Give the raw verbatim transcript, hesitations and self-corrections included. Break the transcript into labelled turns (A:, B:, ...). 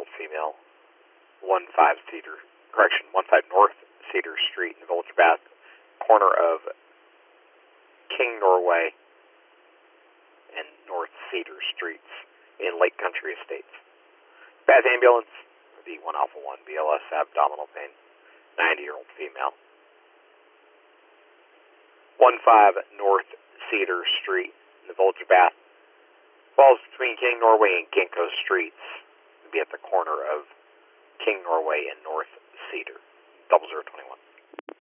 A: female, one five Cedar, correction, one five North Cedar Street in the Village of Bath, corner of King Norway and North Cedar Streets in Lake Country Estates. Bath Ambulance, V one Alpha one, B L S, abdominal pain, ninety-year-old female. one five North Cedar Street in the Village of Bath, falls between King Norway and Ginkgo Streets. It'll be at the corner of King Norway and North Cedar, double zero twenty-one.